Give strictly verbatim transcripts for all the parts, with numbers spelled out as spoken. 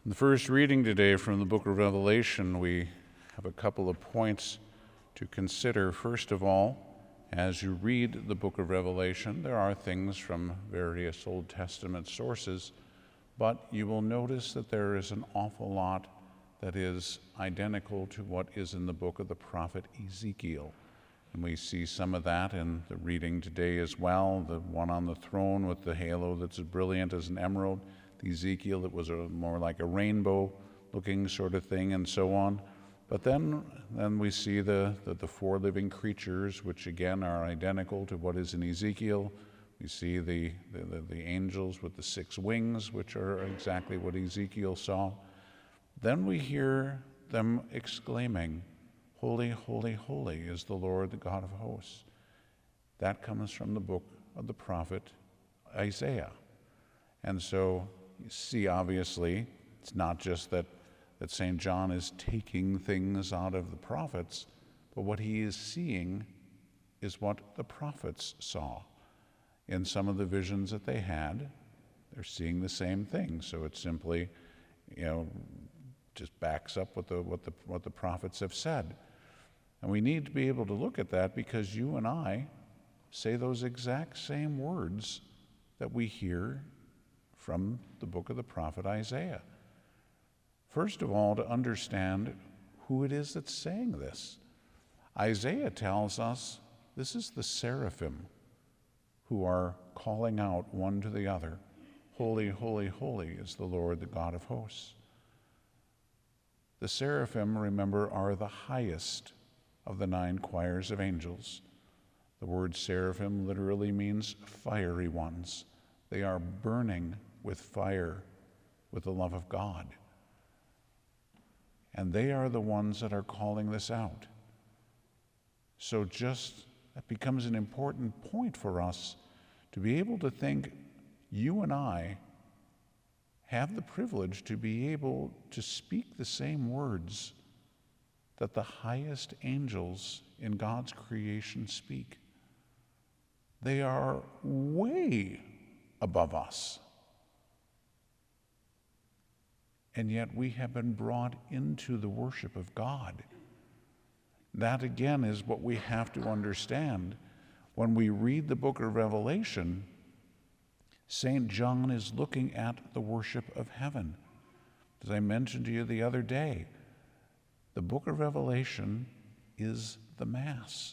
In the first reading today from the book of Revelation, we have a couple of points to consider. First of all, as you read the book of Revelation, there are things from various Old Testament sources, but you will notice that there is an awful lot that is identical to what is in the book of the prophet Ezekiel. And we see some of that in the reading today as well, the one on the throne with the halo that's as brilliant as an emerald, the Ezekiel that was a, more like a rainbow-looking sort of thing, and so on. But then, then we see the, the, the four living creatures, which again are identical to what is in Ezekiel. We see the, the, the, the angels with the six wings, which are exactly what Ezekiel saw. Then we hear them exclaiming, "Holy, holy, holy is the Lord, the God of hosts." That comes from the book of the prophet Isaiah. And so you see, obviously, it's not just that, that Saint John is taking things out of the prophets, but what he is seeing is what the prophets saw. In some of the visions that they had, they're seeing the same thing. So it simply, you know, just backs up what the, what the, what the prophets have said. And we need to be able to look at that because you and I say those exact same words that we hear from the book of the prophet Isaiah. First of all, to understand who it is that's saying this. Isaiah tells us this is the seraphim who are calling out one to the other, "Holy, holy, holy is the Lord, the God of hosts." The seraphim, remember, are the highest of the nine choirs of angels. The word seraphim literally means fiery ones. They are burning with fire, with the love of God. And they are the ones that are calling this out. So just, that becomes an important point for us to be able to think you and I have the privilege to be able to speak the same words that the highest angels in God's creation speak. They are way above us. And yet we have been brought into the worship of God. That again is what we have to understand. When we read the book of Revelation, Saint John is looking at the worship of heaven. As I mentioned to you the other day, the book of Revelation is the Mass.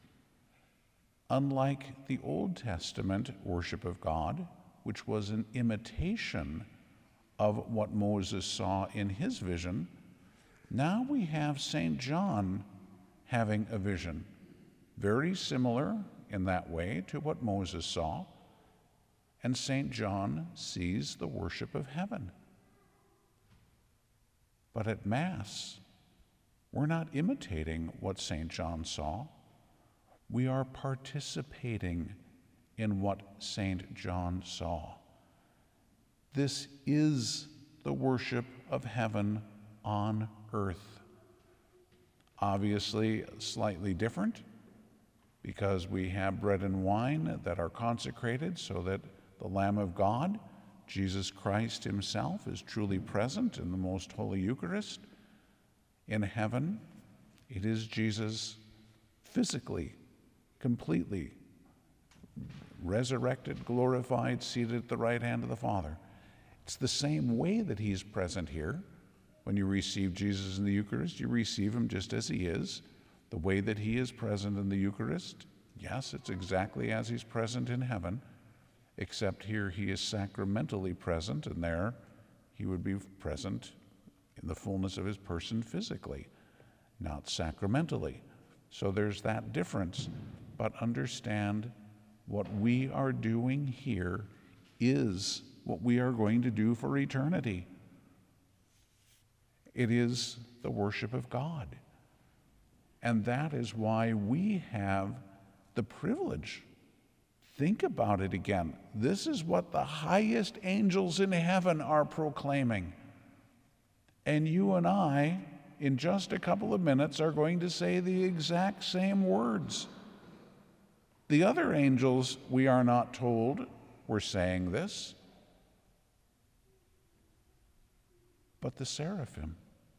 Unlike the Old Testament worship of God, which was an imitation of what Moses saw in his vision, now we have Saint John having a vision, very similar in that way to what Moses saw, and Saint John sees the worship of heaven. But at Mass, we're not imitating what Saint John saw. We are participating in what Saint John saw. This is the worship of heaven on earth. Obviously, slightly different because we have bread and wine that are consecrated so that the Lamb of God, Jesus Christ himself, is truly present in the most holy Eucharist. In heaven, it is Jesus physically, completely resurrected, glorified, seated at the right hand of the Father. It's the same way that he's present here. When you receive Jesus in the Eucharist, you receive him just as he is. The way that he is present in the Eucharist, yes, it's exactly as he's present in heaven, except here he is sacramentally present, and there he would be present in the fullness of his person physically, not sacramentally. So there's that difference. But understand what we are doing here is what we are going to do for eternity. It is the worship of God. And that is why we have the privilege. Think about it again. This is what the highest angels in heaven are proclaiming. And you and I, in just a couple of minutes, are going to say the exact same words. The other angels, we are not told, were saying this. but the seraphim.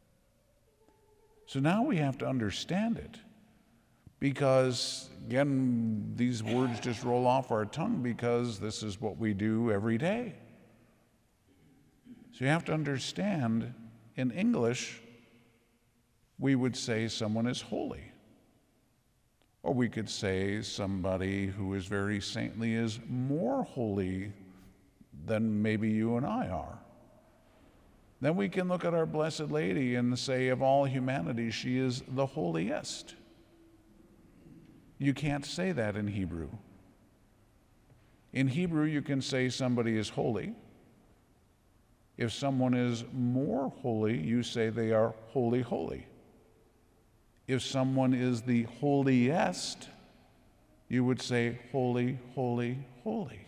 So now we have to understand it, because, again, these words just roll off our tongue because this is what we do every day. So you have to understand, in English, we would say someone is holy. Or we could say somebody who is very saintly is more holy than maybe you and I are. Then we can look at our Blessed Lady and say of all humanity, she is the holiest. You can't say that in Hebrew. In Hebrew, you can say somebody is holy. If someone is more holy, you say they are holy, holy. If someone is the holiest, you would say holy, holy, holy.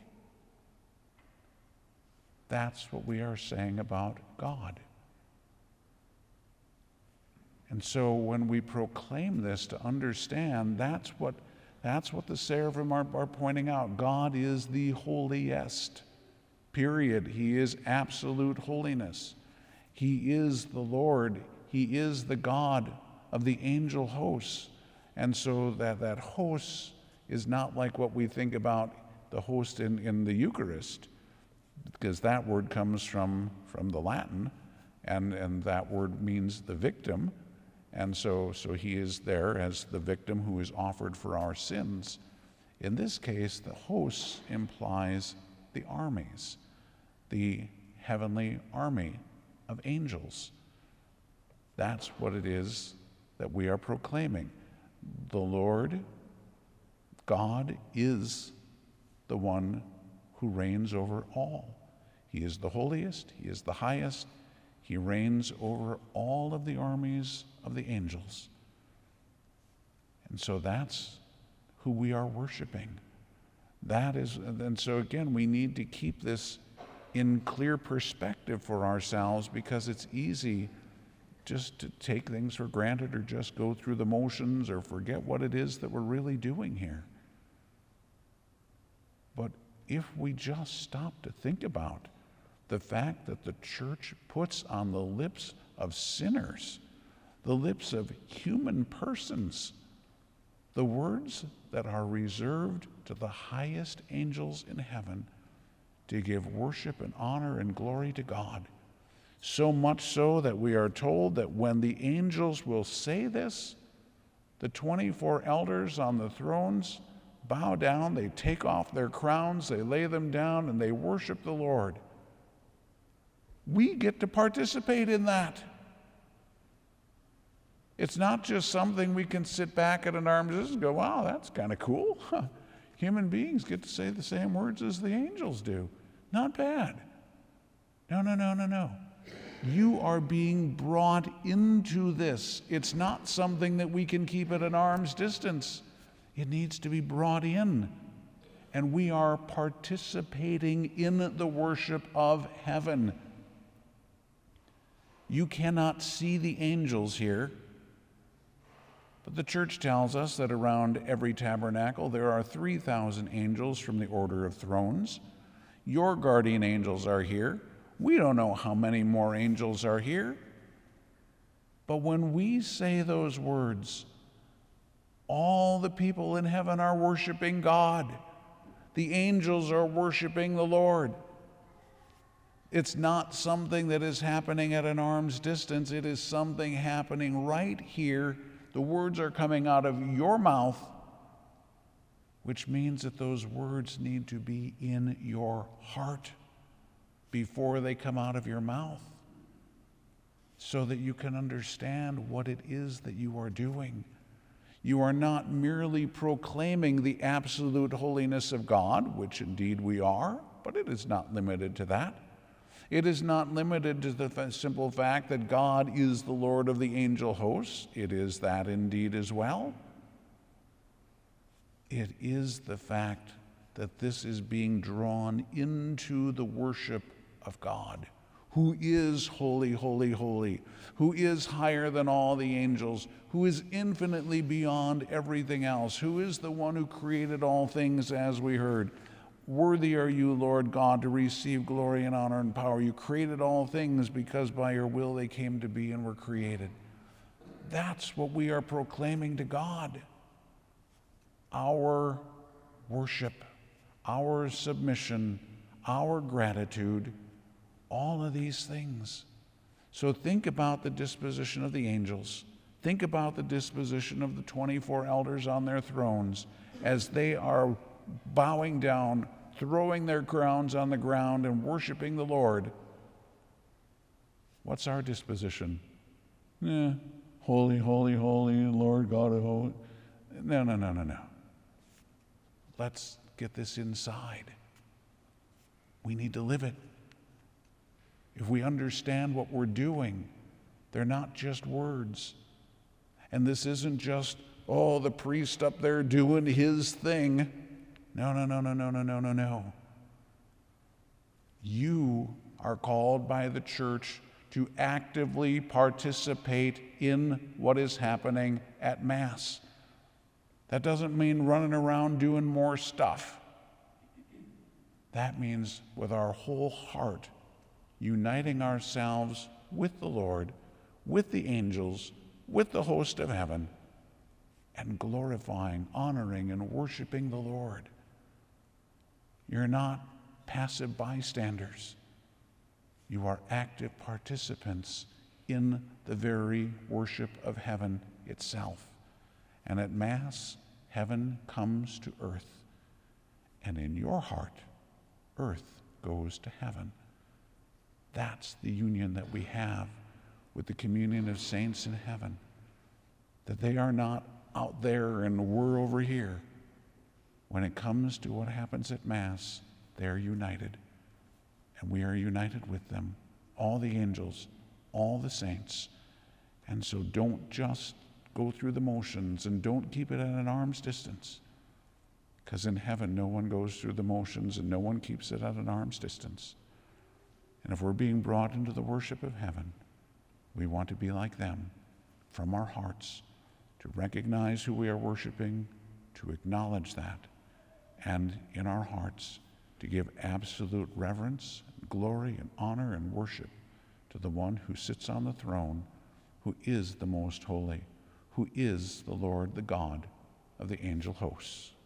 That's what we are saying about God. And so when we proclaim this, to understand, that's what, that's what the seraphim are, are pointing out. God is the holiest, period. He is absolute holiness. He is the Lord. He is the God of the angel hosts. And so that, that host is not like what we think about the host in, in the Eucharist, because that word comes from, from the Latin, and, and that word means the victim. And so, so he is there as the victim who is offered for our sins. In this case, the hosts implies the armies, the heavenly army of angels. That's what it is that we are proclaiming. The Lord, God, is the one who reigns over all. He is the holiest, he is the highest, he reigns over all of the armies of the angels. And so that's who we are worshiping. That is, and so again, we need to keep this in clear perspective for ourselves, because it's easy just to take things for granted or just go through the motions or forget what it is that we're really doing here. But if we just stop to think about the fact that the church puts on the lips of sinners, the lips of human persons, the words that are reserved to the highest angels in heaven to give worship and honor and glory to God, so much so that we are told that when the angels will say this, the twenty-four elders on the thrones bow down, they take off their crowns, they lay them down, and they worship the Lord. We get to participate in that. It's not just something we can sit back at an arm's distance and go, wow, that's kind of cool. Human beings get to say the same words as the angels do. Not bad. No, no, no, no, no. You are being brought into this. It's not something that we can keep at an arm's distance. It needs to be brought in. And we are participating in the worship of heaven. You cannot see the angels here, but the church tells us that around every tabernacle there are three thousand angels from the order of thrones. Your guardian angels are here. We don't know how many more angels are here. But when we say those words, all the people in heaven are worshiping God. The angels are worshiping the Lord. It's not something that is happening at an arm's distance. It is something happening right here. The words are coming out of your mouth, which means that those words need to be in your heart before they come out of your mouth, so that you can understand what it is that you are doing. You are not merely proclaiming the absolute holiness of God, which indeed we are, but it is not limited to that. It is not limited to the simple fact that God is the Lord of the angel hosts. It is that indeed as well. It is the fact that this is being drawn into the worship of God, who is holy, holy, holy, who is higher than all the angels, who is infinitely beyond everything else, who is the one who created all things, as we heard. Worthy are you, Lord God, to receive glory and honor and power. You created all things because by your will they came to be and were created. That's what we are proclaiming to God. Our worship, our submission, our gratitude, all of these things. So think about the disposition of the angels. Think about the disposition of the twenty-four elders on their thrones as they are bowing down, throwing their crowns on the ground and worshiping the Lord. What's our disposition? Eh, holy, holy, holy, Lord God of hosts. No, no, no, no, no. Let's get this inside. We need to live it. If we understand what we're doing, they're not just words. And this isn't just, oh, the priest up there doing his thing. No, no, no, no, no, no, no, no, no. You are called by the church to actively participate in what is happening at Mass. That doesn't mean running around doing more stuff. That means with our whole heart, uniting ourselves with the Lord, with the angels, with the host of heaven, and glorifying, honoring, and worshiping the Lord. You're not passive bystanders. You are active participants in the very worship of heaven itself. And at Mass, heaven comes to earth. And in your heart, earth goes to heaven. That's the union that we have with the communion of saints in heaven. That they are not out there and we're over here. When it comes to what happens at Mass, they're united. And we are united with them, all the angels, all the saints. And so don't just go through the motions and don't keep it at an arm's distance. Because in heaven, no one goes through the motions and no one keeps it at an arm's distance. And if we're being brought into the worship of heaven, we want to be like them from our hearts, to recognize who we are worshiping, to acknowledge that, and in our hearts to give absolute reverence, glory, and honor and worship to the one who sits on the throne, who is the most holy, who is the Lord, the God of the angel hosts.